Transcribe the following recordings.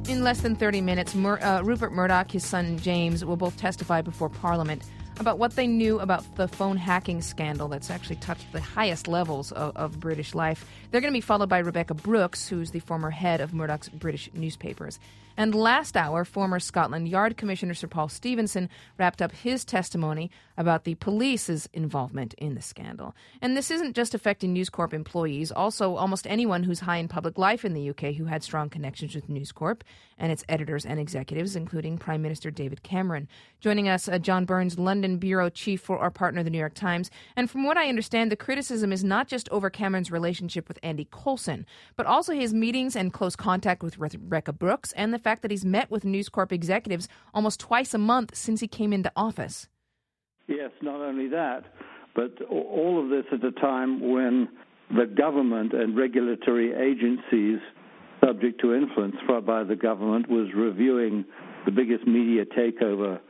In less than 30 minutes, Rupert Murdoch, his son James, will both testify before Parliament about what they knew about the phone hacking scandal that's actually touched the highest levels of British life. They're going to be followed by Rebekah Brooks, who's the former head of Murdoch's British newspapers. And last hour, former Scotland Yard Commissioner Sir Paul Stephenson wrapped up his testimony about the police's involvement in the scandal. And this isn't just affecting News Corp employees, also almost anyone who's high in public life in the UK who had strong connections with News Corp and its editors and executives, including Prime Minister David Cameron. Joining us, John Burns, London bureau chief for our partner, The New York Times. And from what I understand, the criticism is not just over Cameron's relationship with Andy Coulson, but also his meetings and close contact with Rebekah Brooks and the fact that he's met with News Corp executives almost twice a month since he came into office. Yes, not only that, but all of this at a time when the government and regulatory agencies subject to influence by the government was reviewing the biggest media takeover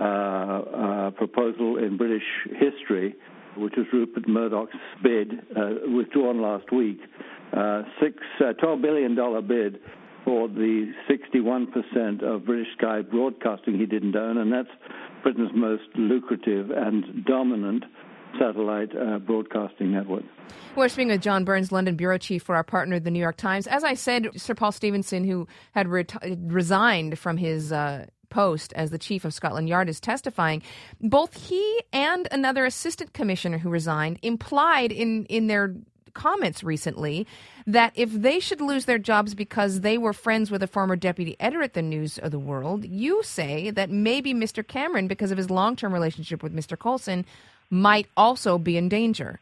proposal in British history, which was Rupert Murdoch's bid, withdrawn last week, $12 billion bid for the 61% of British Sky Broadcasting he didn't own, and that's Britain's most lucrative and dominant satellite broadcasting network. We're speaking with John Burns, London bureau chief for our partner, The New York Times. As I said, Sir Paul Stephenson, who had resigned from his post as the chief of Scotland Yard, is testifying. Both he and another assistant commissioner who resigned implied in their comments recently that if they should lose their jobs because they were friends with a former deputy editor at the News of the World, you say that maybe Mr. Cameron, because of his long-term relationship with Mr. Coulson, might also be in danger.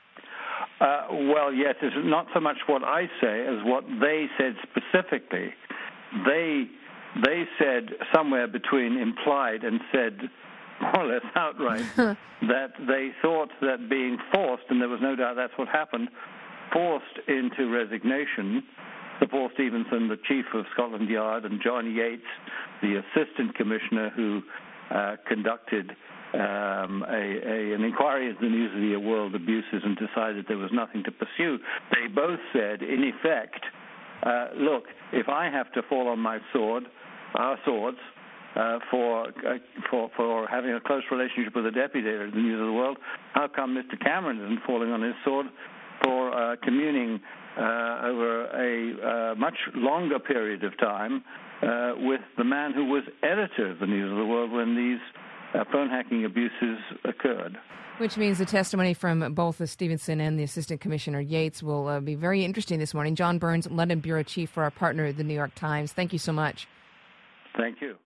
Well, yes, it's not so much what I say as what they said specifically. They said somewhere between implied and said more or less outright that they thought that being forced, and there was no doubt that's what happened, forced into resignation, Sir Paul Stephenson, the chief of Scotland Yard, and John Yates, the assistant commissioner who conducted an inquiry into the News of the World abuses and decided there was nothing to pursue. They both said, in effect, look, if I have to fall on my sword, our swords, for having a close relationship with the deputy editor of the News of the World, how come Mr. Cameron isn't falling on his sword for communing over a much longer period of time with the man who was editor of the News of the World when these phone hacking abuses occurred? Which means the testimony from both the Stephenson and the Assistant Commissioner Yates will be very interesting this morning. John Burns, London bureau chief for our partner, The New York Times. Thank you so much. Thank you.